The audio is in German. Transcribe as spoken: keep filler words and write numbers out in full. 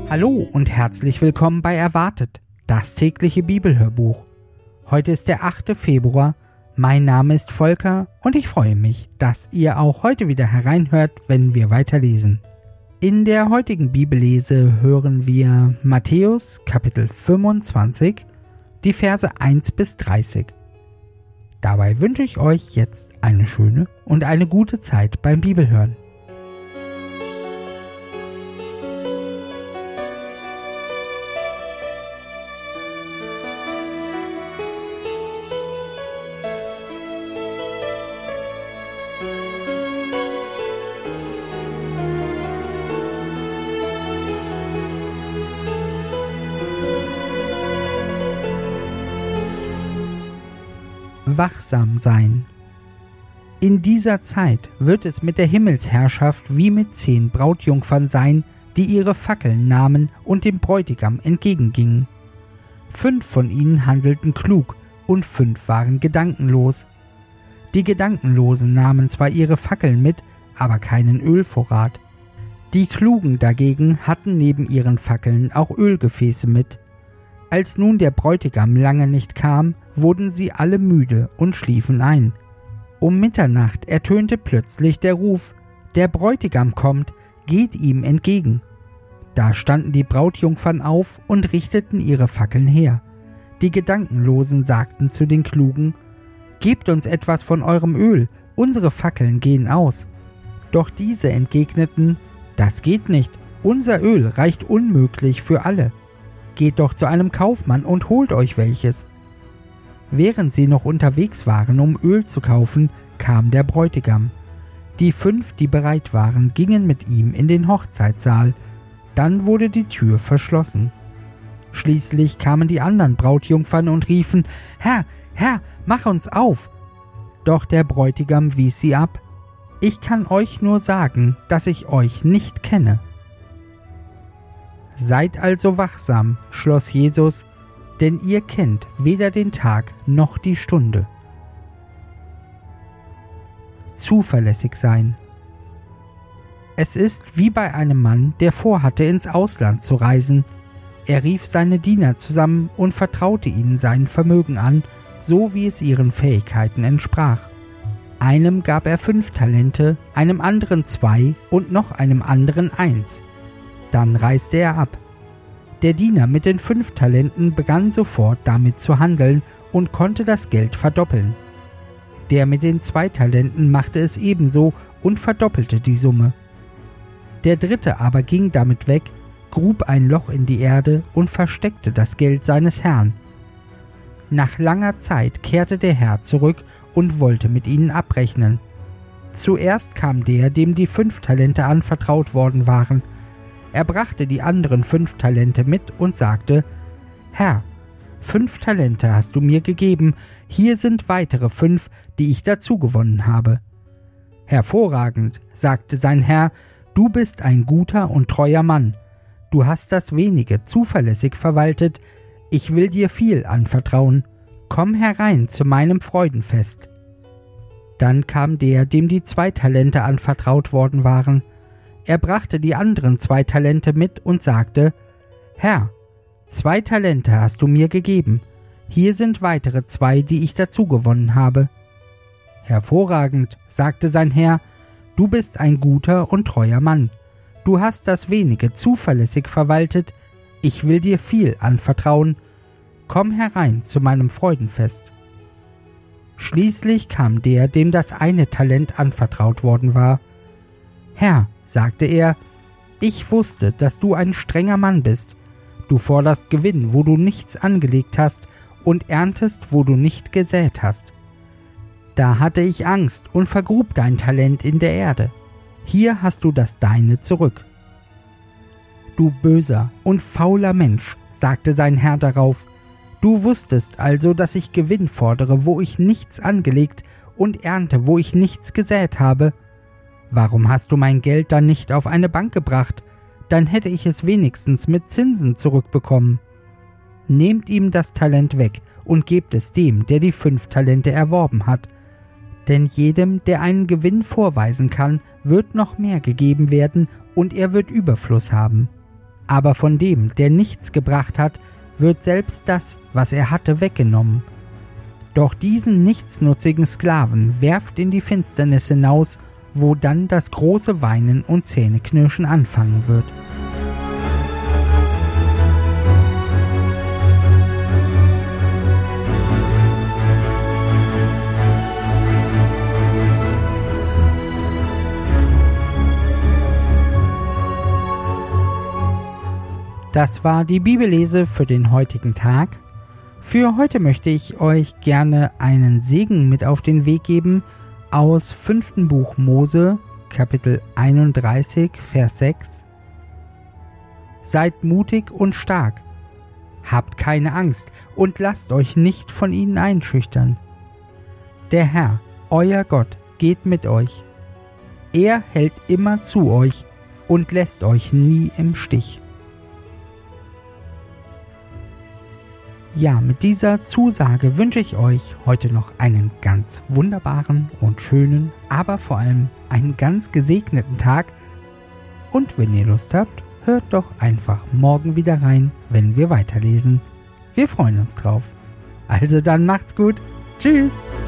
Hallo und herzlich willkommen bei Erwartet, das tägliche Bibelhörbuch. Heute ist der achte Februar, mein Name ist Volker und ich freue mich, dass ihr auch heute wieder hereinhört, wenn wir weiterlesen. In der heutigen Bibellese hören wir Matthäus Kapitel fünfundzwanzig, die Verse eins bis dreißig. Dabei wünsche ich euch jetzt eine schöne und eine gute Zeit beim Bibelhören. Wachsam sein. In dieser Zeit wird es mit der Himmelsherrschaft wie mit zehn Brautjungfern sein, die ihre Fackeln nahmen und dem Bräutigam entgegengingen. Fünf von ihnen handelten klug und fünf waren gedankenlos. Die Gedankenlosen nahmen zwar ihre Fackeln mit, aber keinen Ölvorrat. Die Klugen dagegen hatten neben ihren Fackeln auch Ölgefäße mit. Als nun der Bräutigam lange nicht kam, wurden sie alle müde und schliefen ein. Um Mitternacht ertönte plötzlich der Ruf: Der Bräutigam kommt, geht ihm entgegen. Da standen die Brautjungfern auf und richteten ihre Fackeln her. Die Gedankenlosen sagten zu den Klugen: Gebt uns etwas von eurem Öl, unsere Fackeln gehen aus. Doch diese entgegneten: Das geht nicht, unser Öl reicht unmöglich für alle. Geht doch zu einem Kaufmann und holt euch welches. Während sie noch unterwegs waren, um Öl zu kaufen, kam der Bräutigam. Die fünf, die bereit waren, gingen mit ihm in den Hochzeitssaal. Dann wurde die Tür verschlossen. Schließlich kamen die anderen Brautjungfern und riefen: Herr, Herr, mach uns auf! Doch der Bräutigam wies sie ab: Ich kann euch nur sagen, dass ich euch nicht kenne. Seid also wachsam, schloss Jesus, denn ihr kennt weder den Tag noch die Stunde. Zuverlässig sein. Es ist wie bei einem Mann, der vorhatte, ins Ausland zu reisen. Er rief seine Diener zusammen und vertraute ihnen sein Vermögen an, so wie es ihren Fähigkeiten entsprach. Einem gab er fünf Talente, einem anderen zwei und noch einem anderen eins. Dann reiste er ab. Der Diener mit den fünf Talenten begann sofort damit zu handeln und konnte das Geld verdoppeln. Der mit den zwei Talenten machte es ebenso und verdoppelte die Summe. Der dritte aber ging damit weg, grub ein Loch in die Erde und versteckte das Geld seines Herrn. Nach langer Zeit kehrte der Herr zurück und wollte mit ihnen abrechnen. Zuerst kam der, dem die fünf Talente anvertraut worden waren. Er brachte die anderen fünf Talente mit und sagte: Herr, fünf Talente hast du mir gegeben, hier sind weitere fünf, die ich dazu gewonnen habe. Hervorragend, sagte sein Herr, du bist ein guter und treuer Mann. Du hast das wenige zuverlässig verwaltet, ich will dir viel anvertrauen. Komm herein zu meinem Freudenfest. Dann kam der, dem die zwei Talente anvertraut worden waren. Er brachte die anderen zwei Talente mit und sagte: Herr, zwei Talente hast du mir gegeben. Hier sind weitere zwei, die ich dazu gewonnen habe. Hervorragend, sagte sein Herr, du bist ein guter und treuer Mann. Du hast das wenige zuverlässig verwaltet, ich will dir viel anvertrauen. Komm herein zu meinem Freudenfest. Schließlich kam der, dem das eine Talent anvertraut worden war. Herr, sagte er, ich wusste, dass du ein strenger Mann bist. Du forderst Gewinn, wo du nichts angelegt hast, und erntest, wo du nicht gesät hast. Da hatte ich Angst und vergrub dein Talent in der Erde. Hier hast du das Deine zurück. Du böser und fauler Mensch, sagte sein Herr darauf, du wusstest also, dass ich Gewinn fordere, wo ich nichts angelegt, und ernte, wo ich nichts gesät habe. Warum hast du mein Geld dann nicht auf eine Bank gebracht? Dann hätte ich es wenigstens mit Zinsen zurückbekommen. Nehmt ihm das Talent weg und gebt es dem, der die fünf Talente erworben hat. Denn jedem, der einen Gewinn vorweisen kann, wird noch mehr gegeben werden und er wird Überfluss haben. Aber von dem, der nichts gebracht hat, wird selbst das, was er hatte, weggenommen. Doch diesen nichtsnutzigen Sklaven werft in die Finsternis hinaus, wo dann das große Weinen und Zähneknirschen anfangen wird. Das war die Bibellese für den heutigen Tag. Für heute möchte ich euch gerne einen Segen mit auf den Weg geben aus fünften Buch Mose, Kapitel einunddreißig, Vers sechs. Seid mutig und stark, habt keine Angst und lasst euch nicht von ihnen einschüchtern. Der Herr, euer Gott, geht mit euch. Er hält immer zu euch und lässt euch nie im Stich. Ja, mit dieser Zusage wünsche ich euch heute noch einen ganz wunderbaren und schönen, aber vor allem einen ganz gesegneten Tag. Und wenn ihr Lust habt, hört doch einfach morgen wieder rein, wenn wir weiterlesen. Wir freuen uns drauf. Also dann macht's gut. Tschüss.